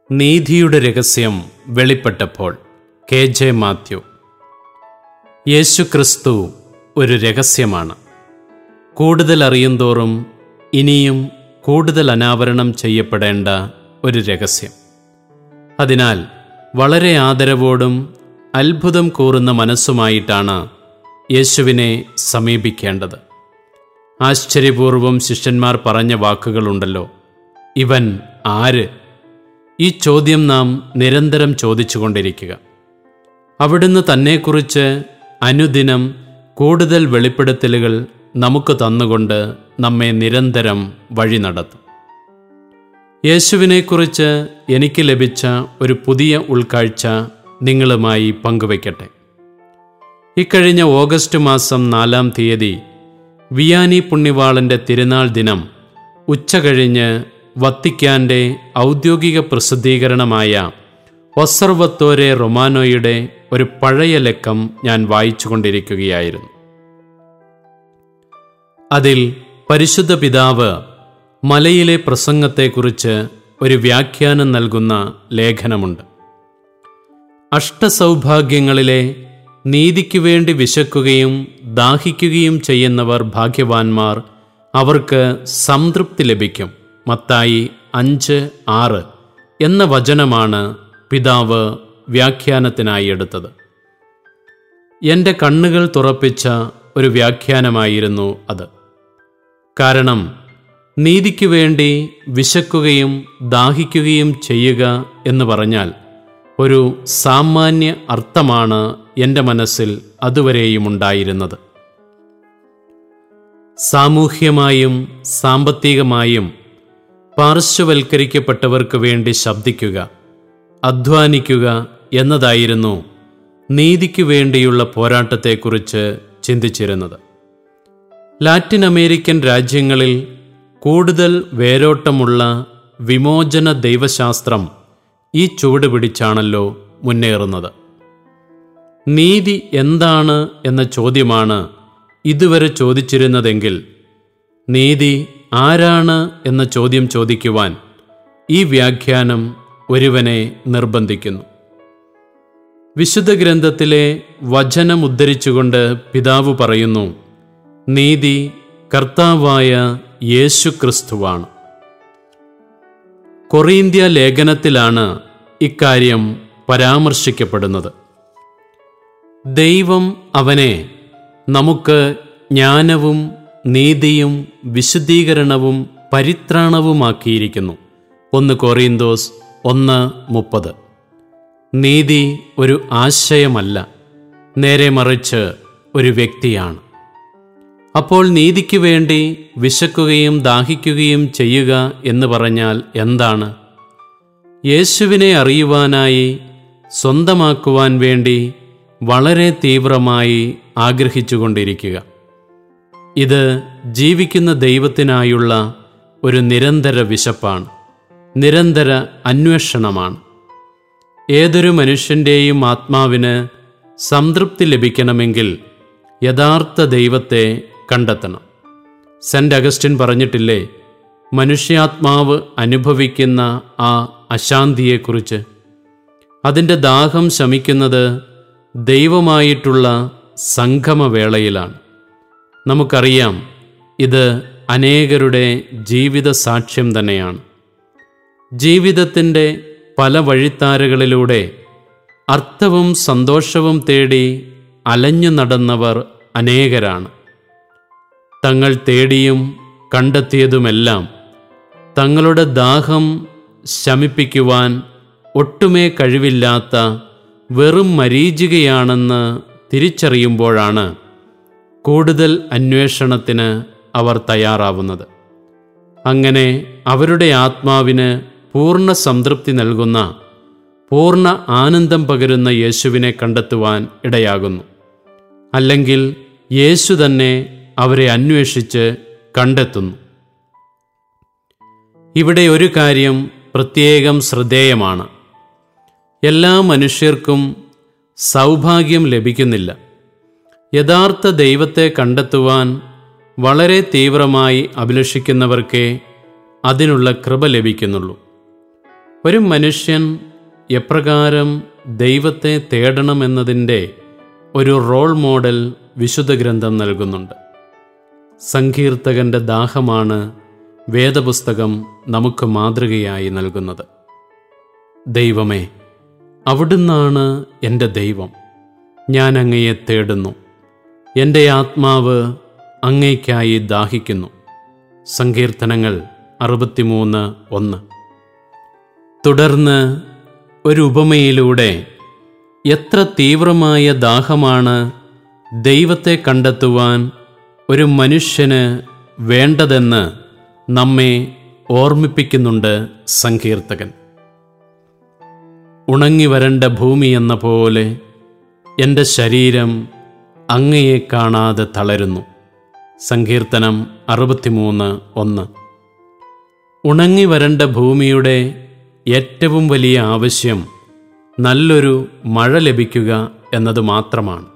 നീതിയുടെ രഹസ്യം വെളിപ്പെട്ടപ്പോൾ കെ.ജെ. മാത്യു. യേശുക്രിസ്തു ഒരു രഹസ്യമാണ്. കൂടുതൽ അറിയുന്തോറും ഇനിയും കൂടുതൽ അനാവരണം ചെയ്യപ്പെടേണ്ട ഒരു രഹസ്യം. അതിനാൽ വളരെ ആദരവോടും അത്ഭുതം കൂറുന്ന മനസ്സുമായിട്ടാണ് യേശുവിനെ സമീപിക്കേണ്ടത്. ആശ്ചര്യപൂർവം ശിഷ്യന്മാർ പറഞ്ഞ വാക്കുകളുണ്ടല്ലോ, ഇവൻ ആര്? ഈ ചോദ്യം നാം നിരന്തരം ചോദിച്ചുകൊണ്ടിരിക്കുക. അവിടുന്ന് തന്നെക്കുറിച്ച് അനുദിനം കൂടുതൽ വെളിപ്പെടുത്തലുകൾ നമുക്ക് തന്നുകൊണ്ട് നമ്മെ നിരന്തരം വഴി നടത്തും. യേശുവിനെക്കുറിച്ച് എനിക്ക് ലഭിച്ച ഒരു പുതിയ ഉൾക്കാഴ്ച നിങ്ങളുമായി പങ്കുവയ്ക്കട്ടെ. ഇക്കഴിഞ്ഞ ഓഗസ്റ്റ് മാസം 4-ാം തീയതി വിയാനി പുണ്യവാളൻ്റെ തിരുനാൾ ദിനം ഉച്ചകഴിഞ്ഞ് വത്തിക്കാൻ്റെ ഔദ്യോഗിക പ്രസിദ്ധീകരണമായ ഒസർവത്തോരെ റൊമാനോയുടെ ഒരു പഴയ ലക്കം ഞാൻ വായിച്ചുകൊണ്ടിരിക്കുകയായിരുന്നു. അതിൽ പരിശുദ്ധ പിതാവ് മലയിലെ പ്രസംഗത്തെക്കുറിച്ച് ഒരു വ്യാഖ്യാനം നൽകുന്ന ലേഖനമുണ്ട്. അഷ്ടസൗഭാഗ്യങ്ങളിലെ നീതിക്കു വേണ്ടി വിശക്കുകയും ദാഹിക്കുകയും ചെയ്യുന്നവർ ഭാഗ്യവാന്മാർ, അവർക്ക് സംതൃപ്തി ലഭിക്കും. മത്തായി 5:6 എന്ന വചനമാണ് പിതാവ് വ്യാഖ്യാനത്തിനായി എടുത്തത്. എൻ്റെ കണ്ണുകൾ തുറപ്പിച്ച ഒരു വ്യാഖ്യാനമായിരുന്നു അത്. കാരണം നീതിക്കു വേണ്ടി വിശക്കുകയും ദാഹിക്കുകയും ചെയ്യുക എന്ന് പറഞ്ഞാൽ ഒരു സാമാന്യ അർത്ഥമാണ് എൻ്റെ മനസ്സിൽ അതുവരെയും ഉണ്ടായിരുന്നത്. സാമൂഹ്യമായും സാമ്പത്തികമായും പാർശ്വവൽക്കരിക്കപ്പെട്ടവർക്ക് വേണ്ടി ശബ്ദിക്കുക, അധ്വാനിക്കുക എന്നതായിരുന്നു നീതിക്കു വേണ്ടിയുള്ള പോരാട്ടത്തെക്കുറിച്ച് ചിന്തിച്ചിരുന്നത്. ലാറ്റിൻ അമേരിക്കൻ രാജ്യങ്ങളിൽ കൂടുതൽ വേരോട്ടമുള്ള വിമോചന ദൈവശാസ്ത്രം ഈ ചുവട് പിടിച്ചാണല്ലോ മുന്നേറുന്നത്. നീതി എന്താണ് എന്ന ചോദ്യമാണ് ഇതുവരെ ചോദിച്ചിരുന്നതെങ്കിൽ നീതി ആരാണ് എന്ന ചോദ്യം ചോദിക്കുവാൻ ഈ വ്യാഖ്യാനം ഒരുവനെ നിർബന്ധിക്കുന്നു. വിശുദ്ധ ഗ്രന്ഥത്തിലെ വചനം ഉദ്ധരിച്ചുകൊണ്ട് പിതാവ് പറയുന്നു, നീതി കർത്താവായ യേശുക്രിസ്തുവാണ്. കൊറിന്ത്യ ലേഖനത്തിലാണ് ഇക്കാര്യം പരാമർശിക്കപ്പെടുന്നത്. ദൈവം അവനെ നമുക്ക് ജ്ഞാനവും നീതിയും വിശുദ്ധീകരണവും പരിത്രാണവുമാക്കിയിരിക്കുന്നു. 1 കൊറിന്തോസ് 1:30. നീതി ഒരു ആശയമല്ല, നേരെ മറിച്ച് ഒരു വ്യക്തിയാണ്. അപ്പോൾ നീതിക്ക് വേണ്ടി വിശക്കുകയും ദാഹിക്കുകയും ചെയ്യുക എന്ന് പറഞ്ഞാൽ എന്താണ്? യേശുവിനെ അറിയുവാനായി, സ്വന്തമാക്കുവാൻ വേണ്ടി വളരെ തീവ്രമായി ആഗ്രഹിച്ചുകൊണ്ടിരിക്കുക. ഇത് ജീവിക്കുന്ന ദൈവത്തിനായുള്ള ഒരു നിരന്തര വിശപ്പാണ്, നിരന്തര അന്വേഷണമാണ്. ഏതൊരു മനുഷ്യൻ്റെയും ആത്മാവിന് സംതൃപ്തി ലഭിക്കണമെങ്കിൽ യഥാർത്ഥ ദൈവത്തെ കണ്ടെത്തണം. സെന്റ് അഗസ്റ്റിൻ പറഞ്ഞിട്ടില്ലേ, മനുഷ്യാത്മാവ് അനുഭവിക്കുന്ന ആ അശാന്തിയെക്കുറിച്ച്? അതിൻ്റെ ദാഹം ശമിക്കുന്നത് ദൈവമായിട്ടുള്ള സംഗമവേളയിലാണ്. നമുക്കറിയാം, ഇത് അനേകരുടെ ജീവിത സാക്ഷ്യം തന്നെയാണ്. ജീവിതത്തിൻ്റെ പല വഴിത്താരകളിലൂടെ അർത്ഥവും സന്തോഷവും തേടി അലഞ്ഞു നടന്നവർ അനേകരാണ്. തങ്ങൾ തേടിയും കണ്ടെത്തിയതുമെല്ലാം തങ്ങളുടെ ദാഹം ശമിപ്പിക്കുവാൻ ഒട്ടുമേ കഴിവില്ലാത്ത വെറും മരീചികയാണെന്ന് തിരിച്ചറിയുമ്പോഴാണ് കൂടുതൽ അന്വേഷണത്തിന് അവർ തയ്യാറാവുന്നത്. അങ്ങനെ അവരുടെ ആത്മാവിന് പൂർണ്ണ സംതൃപ്തി നൽകുന്ന, പൂർണ്ണ ആനന്ദം പകരുന്ന യേശുവിനെ കണ്ടെത്തുവാൻ ഇടയാകുന്നു. അല്ലെങ്കിൽ യേശു തന്നെ അവരെ അന്വേഷിച്ച് കണ്ടെത്തുന്നു. ഇവിടെ ഒരു കാര്യം പ്രത്യേകം ശ്രദ്ധേയമാണ്. എല്ലാ മനുഷ്യർക്കും സൗഭാഗ്യം ലഭിക്കുന്നില്ല. യഥാർത്ഥ ദൈവത്തെ കണ്ടെത്തുവാൻ വളരെ തീവ്രമായി അഭിലഷിക്കുന്നവർക്കേ അതിനുള്ള കൃപ ലഭിക്കുന്നുള്ളൂ. ഒരു മനുഷ്യൻ എപ്രകാരം ദൈവത്തെ തേടണമെന്നതിൻ്റെ ഒരു റോൾ മോഡൽ വിശുദ്ധ ഗ്രന്ഥം നൽകുന്നുണ്ട്. സങ്കീർത്തകൻ്റെ ദാഹമാണ് വേദപുസ്തകം നമുക്ക് മാതൃകയായി നൽകുന്നത്. ദൈവമേ, അവിടുന്നാണ് എൻ്റെ ദൈവം, ഞാൻ അങ്ങയെ തേടുന്നു, എൻ്റെ ആത്മാവ് അങ്ങേയ്ക്കായി ദാഹിക്കുന്നു. സങ്കീർത്തനങ്ങൾ 63:1. തുടർന്ന് ഒരു ഉപമയിലൂടെ എത്ര തീവ്രമായ ദാഹമാണ് ദൈവത്തെ കണ്ടെത്തുവാൻ ഒരു മനുഷ്യന് വേണ്ടതെന്ന് നമ്മെ ഓർമ്മിപ്പിക്കുന്നുണ്ട് സങ്കീർത്തകൻ. ഉണങ്ങി വരണ്ട ഭൂമി എന്ന പോലെ എൻ്റെ ശരീരം അങ്ങയെ കാണാതെ തളരുന്നു. സങ്കീർത്തനം 63:1. ഉണങ്ങി വരണ്ട ഭൂമിയുടെ ഏറ്റവും വലിയ ആവശ്യം നല്ലൊരു മഴ ലഭിക്കുക എന്നത് മാത്രമാണ്.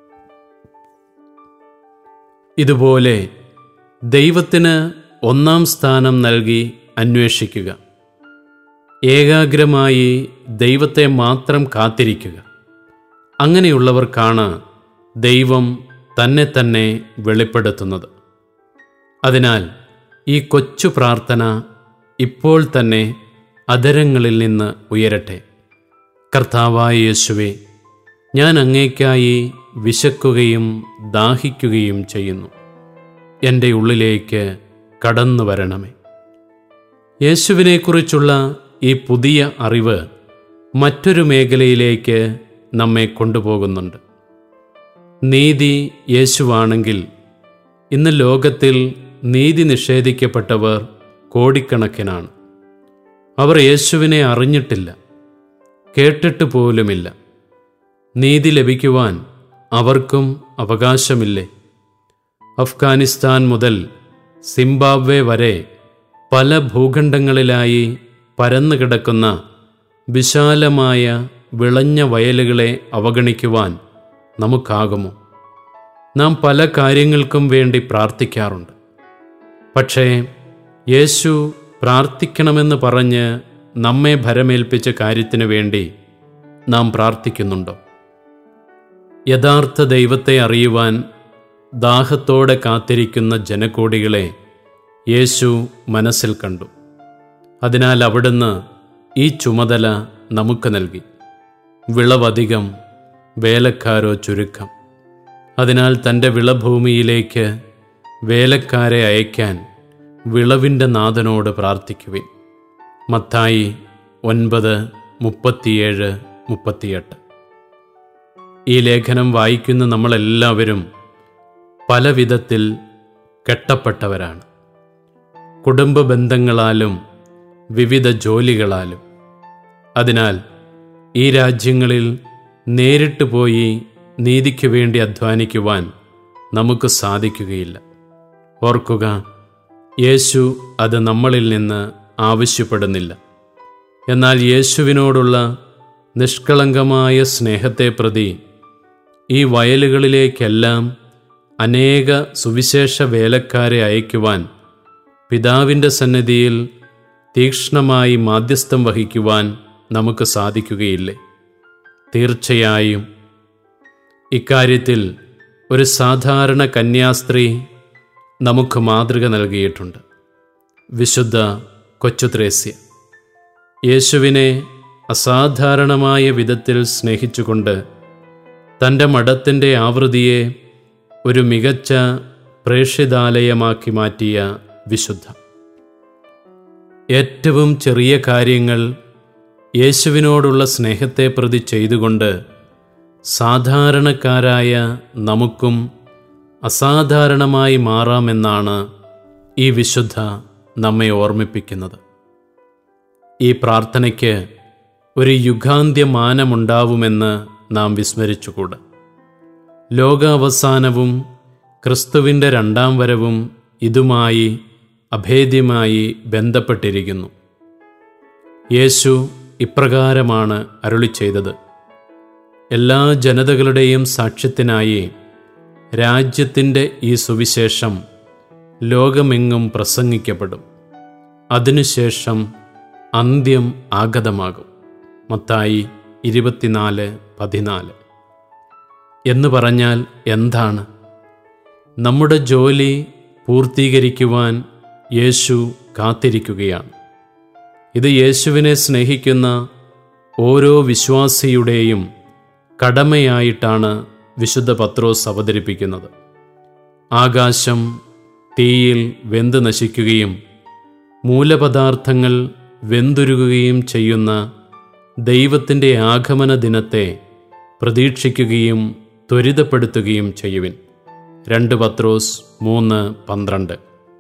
ഇതുപോലെ ദൈവത്തിന് ഒന്നാം സ്ഥാനം നൽകി അന്വേഷിക്കുക, ഏകാഗ്രമായി ദൈവത്തെ മാത്രം കാത്തിരിക്കുക. അങ്ങനെയുള്ളവർക്കാണ് ദൈവം തന്നെ തന്നെ വെളിപ്പെടുത്തുന്നത്. അതിനാൽ ഈ കൊച്ചു പ്രാർത്ഥന ഇപ്പോൾ തന്നെ അധരങ്ങളിൽ നിന്ന് ഉയരട്ടെ. കർത്താവായ യേശുവേ, ഞാൻ അങ്ങേയ്ക്കായി വിശക്കുകയും ദാഹിക്കുകയും ചെയ്യുന്നു. എൻ്റെ ഉള്ളിലേക്ക് കടന്നു വരണമേ. യേശുവിനെക്കുറിച്ചുള്ള ഈ പുതിയ അറിവ് മറ്റൊരു മേഖലയിലേക്ക് നമ്മെ കൊണ്ടുപോകുന്നുണ്ട്. നീതി യേശുവാണെങ്കിൽ ഇന്ന് ലോകത്തിൽ നീതി നിഷേധിക്കപ്പെട്ടവർ കോടിക്കണക്കിനാണ്. അവർ യേശുവിനെ അറിഞ്ഞിട്ടില്ല, കേട്ടിട്ട് പോലുമില്ല. നീതി ലഭിക്കുവാൻ അവർക്കും അവകാശമില്ലേ? അഫ്ഗാനിസ്ഥാൻ മുതൽ സിംബാബ്വെ വരെ പല ഭൂഖണ്ഡങ്ങളിലായി പരന്നുകിടക്കുന്ന വിശാലമായ വിളഞ്ഞ വയലുകളെ അവഗണിക്കുവാൻ നമുക്കാകുമോ? നാം പല കാര്യങ്ങൾക്കും വേണ്ടി പ്രാർത്ഥിക്കാറുണ്ട്. പക്ഷേ യേശു പ്രാർത്ഥിക്കണമെന്ന് പറഞ്ഞ് നമ്മെ ഭരമേൽപ്പിച്ച കാര്യത്തിനു വേണ്ടി നാം പ്രാർത്ഥിക്കുന്നുണ്ടോ? യഥാർത്ഥ ദൈവത്തെ അറിയുവാൻ ദാഹത്തോടെ കാത്തിരിക്കുന്ന ജനകോടികളെ യേശു മനസ്സിൽ കണ്ടു. അതിനാൽ അവിടുന്ന് ഈ ചുമതല നമുക്ക് നൽകി. വിളവധികം, വേലക്കാരോ ചുരുക്കം. അതിനാൽ തൻ്റെ വിളഭൂമിയിലേക്ക് വേലക്കാരെ അയക്കാൻ വിളവിൻ്റെ നാഥനോട് പ്രാർത്ഥിക്കുവിൻ. മത്തായി 9:37-38. ഈ ലേഖനം വായിക്കുന്ന നമ്മളെല്ലാവരും പല വിധത്തിൽ കെട്ടപ്പെട്ടവരാണ്. കുടുംബ ബന്ധങ്ങളാലും വിവിധ ജോലികളാലും. അതിനാൽ ഈ രാജ്യങ്ങളിൽ നേരിട്ട് പോയി നീതിക്ക് വേണ്ടി അധ്വാനിക്കുവാൻ നമുക്ക് സാധിക്കുകയില്ല. ഓർക്കുക, യേശു അത് നമ്മളിൽ നിന്ന് ആവശ്യപ്പെടുന്നില്ല. എന്നാൽ യേശുവിനോടുള്ള നിഷ്കളങ്കമായ സ്നേഹത്തെ പ്രതി ഈ വയലുകളിലേക്കെല്ലാം അനേക സുവിശേഷ വേലക്കാരെ അയക്കുവാൻ, പിതാവിൻ്റെ സന്നിധിയിൽ തീക്ഷ്ണമായി മാധ്യസ്ഥം വഹിക്കുവാൻ നമുക്ക് സാധിക്കുകയില്ലേ? തീർച്ചയായും. ഇക്കാര്യത്തിൽ ഒരു സാധാരണ കന്യാസ്ത്രീ നമുക്ക് മാതൃക നൽകിയിട്ടുണ്ട്. വിശുദ്ധ കൊച്ചുത്രേസ്യ യേശുവിനെ അസാധാരണമായ വിധത്തിൽ സ്നേഹിച്ചുകൊണ്ട് തൻ്റെ മഠത്തിൻ്റെ ആവൃത്തിയെ ഒരു മികച്ച പ്രേക്ഷിതാലയമാക്കി മാറ്റിയ വിശുദ്ധ. ഏറ്റവും ചെറിയ കാര്യങ്ങൾ യേശുവിനോടുള്ള സ്നേഹത്തെ പ്രതി ചെയ്തുകൊണ്ട് സാധാരണക്കാരായ നമുക്കും അസാധാരണമായി മാറാമെന്നാണ് ഈ വിശുദ്ധ നമ്മെ ഓർമ്മിപ്പിക്കുന്നത്. ഈ പ്രാർത്ഥനയ്ക്ക് ഒരു യുഗാന്ത്യമാനമുണ്ടാവുമെന്ന് നാം വിസ്മരിച്ചുകൂടാ. ലോകാവസാനവും ക്രിസ്തുവിൻ്റെ രണ്ടാം വരവും ഇതുമായി അഭേദ്യമായി ബന്ധപ്പെട്ടിരിക്കുന്നു. യേശു ഇപ്രകാരമാണ് അരുളി ചെയ്തത്: എല്ലാ ജനതകളുടെയും സാക്ഷ്യത്തിനായി രാജ്യത്തിൻ്റെ ഈ സുവിശേഷം ലോകമെങ്ങും പ്രസംഗിക്കപ്പെടും. അതിനുശേഷം അന്ത്യം ആഗതമാകും. മത്തായി 24:14. എന്ന് പറഞ്ഞാൽ എന്താണ്? നമ്മുടെ ജോലി പൂർത്തീകരിക്കുവാൻ യേശു കാത്തിരിക്കുകയാണ്. ഇത് യേശുവിനെ സ്നേഹിക്കുന്ന ഓരോ വിശ്വാസിയുടെയും കടമയായിട്ടാണ് വിശുദ്ധ പത്രോസ് അവതരിപ്പിക്കുന്നത്. ആകാശം തീയിൽ വെന്ത് നശിക്കുകയും മൂലപദാർത്ഥങ്ങൾ വെന്തുരുകുകയും ചെയ്യുന്ന ദൈവത്തിൻ്റെ ആഗമന ദിനത്തെ പ്രതീക്ഷിക്കുകയും ത്വരിതപ്പെടുത്തുകയും ചെയ്യുവിൻ. 2 പത്രോസ് 3:12.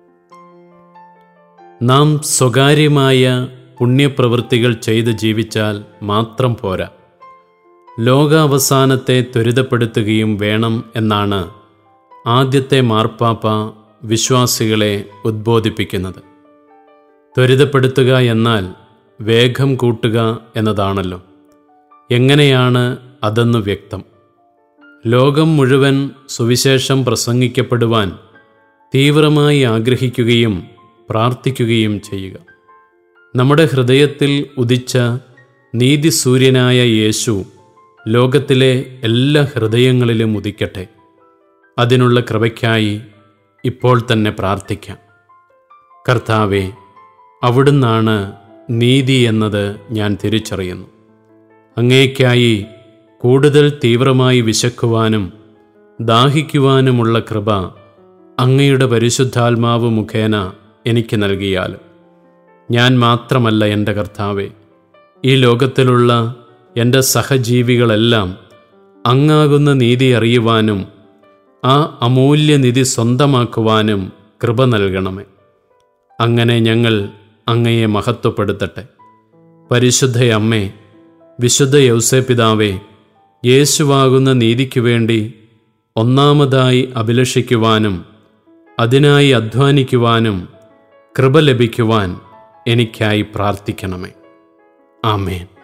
നാം സ്വകാര്യമായ പുണ്യപ്രവൃത്തികൾ ചെയ്ത് ജീവിച്ചാൽ മാത്രം പോരാ, ലോകാവസാനത്തെ ത്വരിതപ്പെടുത്തുകയും വേണം എന്നാണ് ആദ്യത്തെ മാർപ്പാപ്പ വിശ്വാസികളെ ഉദ്ബോധിപ്പിക്കുന്നത്. ത്വരിതപ്പെടുത്തുക എന്നാൽ വേഗം കൂട്ടുക എന്നതാണല്ലോ. എങ്ങനെയാണ് അതെന്ന് വ്യക്തം. ലോകം മുഴുവൻ സുവിശേഷം പ്രസംഗിക്കപ്പെടുവാൻ തീവ്രമായി ആഗ്രഹിക്കുകയും പ്രാർത്ഥിക്കുകയും ചെയ്യുക. നമ്മുടെ ഹൃദയത്തിൽ ഉദിച്ച നീതിസൂര്യനായ യേശു ലോകത്തിലെ എല്ലാ ഹൃദയങ്ങളിലും ഉദിക്കട്ടെ. അതിനുള്ള കൃപയ്ക്കായി ഇപ്പോൾ തന്നെ പ്രാർത്ഥിക്കാം. കർത്താവേ, അവിടുന്നാണ് നീതി എന്നത് ഞാൻ തിരിച്ചറിയുന്നു. അങ്ങേയ്ക്കായി കൂടുതൽ തീവ്രമായി വിശക്കുവാനും ദാഹിക്കുവാനുമുള്ള കൃപ അങ്ങയുടെ പരിശുദ്ധാത്മാവ് മുഖേന എനിക്ക് നൽകിയാലും, ഞാൻ മാത്രമല്ല എൻ്റെ കർത്താവേ, ഈ ലോകത്തിലുള്ള എൻ്റെ സഹജീവികളെല്ലാം അങ്ങാകുന്ന നീതി അറിയുവാനും ആ അമൂല്യനിധി സ്വന്തമാക്കുവാനും കൃപ നൽകണമേ. അങ്ങനെ ഞങ്ങൾ അങ്ങയെ മഹത്വപ്പെടുത്തട്ടെ. പരിശുദ്ധ അമ്മേ, വിശുദ്ധ യൗസേപ്പിതാവേ, യേശുവാകുന്ന നീതിക്കു വേണ്ടി ഒന്നാമതായി അഭിലഷിക്കുവാനും അതിനായി അധ്വാനിക്കുവാനും കൃപ ലഭിക്കുവാൻ എനിക്കായി പ്രാർത്ഥിക്കണമേ. ആമേൻ.